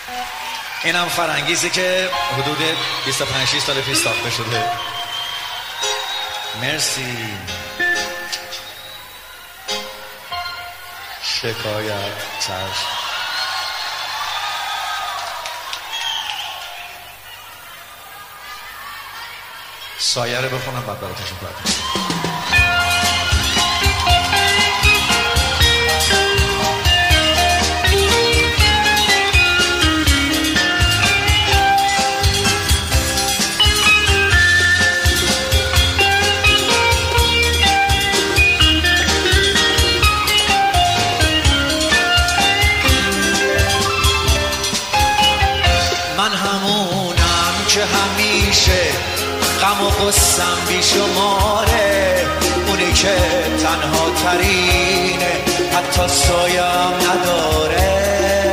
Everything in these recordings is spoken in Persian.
اینم فرنگیزی که حدود 25-6 سال پیش ساخته شده. مرسی. شکایت چشم. سایه رو بخونم بعد براتشون پرد. من همونم که همیشه غم و غصم بیشماره، اونی که تنها ترینه حتی سایم نداره.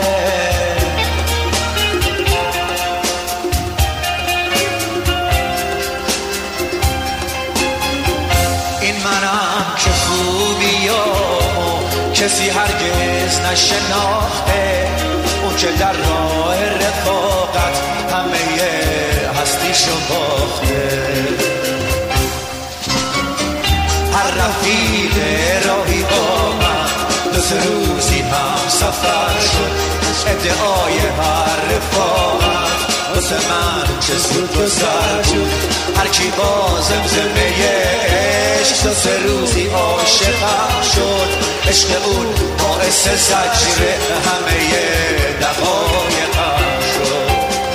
این منم که خوبیامو کسی هرگز نشناخته، اون که در راه رفاقت همه هستیشو باخته. هر رفیق راهی با من دو سه روزی هم سفر شد، ادعای هر رفاقت واسه من چه سود گذر شد. هر کی با زمزمه عشق دو سه روزی عاشقم شد، عشق اون باعث زجر همه دقایقم شد.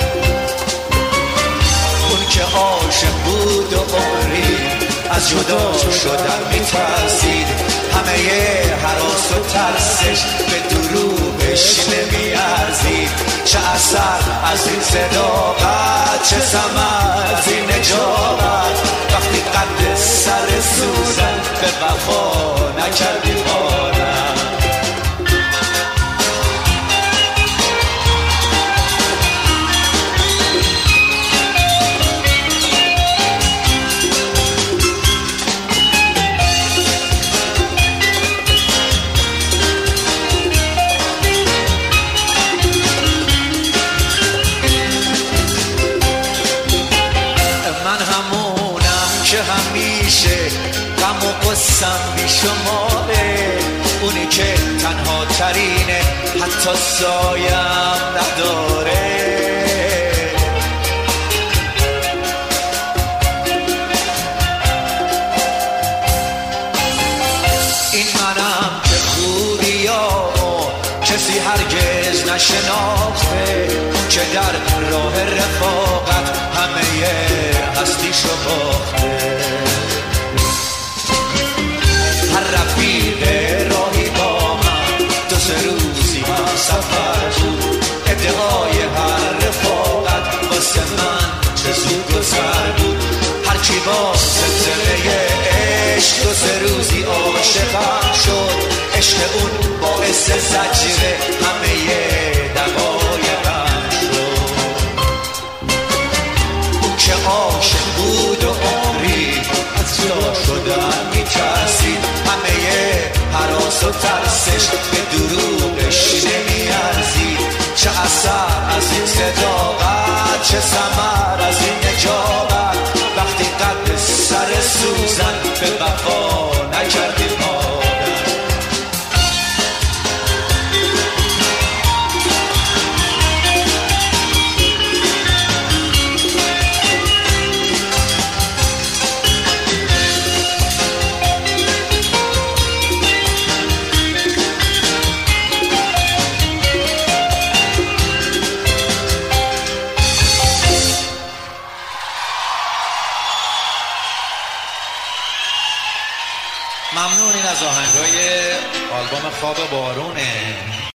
اون که عاشق بود و عمری از جدا شدن میترسید، همه هراس و ترسش به دروغش نمیارزید. چه اثر از این صداقت، چه ثمر از این نجابت، وقتی قد سر سوزن به وفا نکردی بارم. همیشه غم و غصم بیشماره، اونی که تنها ترینه حتی سایم نداره. این منم که خوبیامو کسی هرگز نشناخته، که در راه رفاقت همه هستیشو باخته. هر رفیق راهی با من دو سه روزی هم سفر شد، ادعای هر رفاقت واسه من چه زود گذر بود. هر کی با زمزمه عشق دو سه روزی عاشقم شد، عشق اون باعث زجر همه دقایقم شد. اون که عاشق بود و عمری از جدا شدن میترسید، همه هراس و ترسش به دروغش نمیارزید. چه اثر از این صداقت، چه ثمر از این نجابت، وقتی قد سر سوزن به وفا نکردی مادر. ممنون. این از آهنگای آلبوم خواب بارونه.